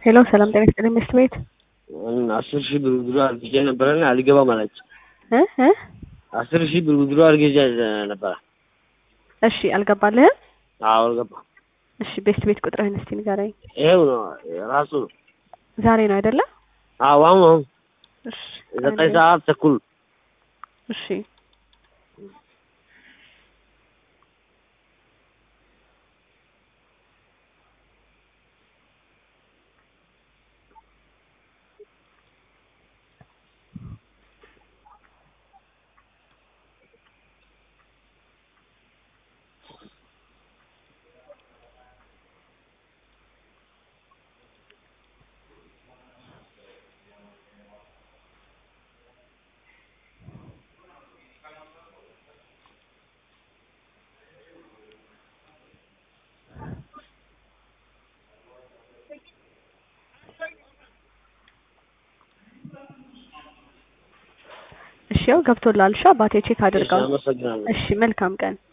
ሄሎ ሰላም ጤና ይስጥልኝ መስት ቤት 10,000 ብር ጉድሮ አርግጄ ነበርና አልገባም አለች። 10,000 ብር ጉድሮ አርግጄ ነበር። እሺ አልገባልህም? አዎ አልገባም። እሺ ቤስት ቤት ቁጥርህን እስቲ ንገረኝ። ይሄው ነው ራሱ ዛሬ ነው አይደለ? አዎ አሁን እሺ 9 ሰዓት ተኩል። እሺ እሺ ያው ገብቶላል። አባቴ ቼክ አድርገው። እሺ መልካም ቀን።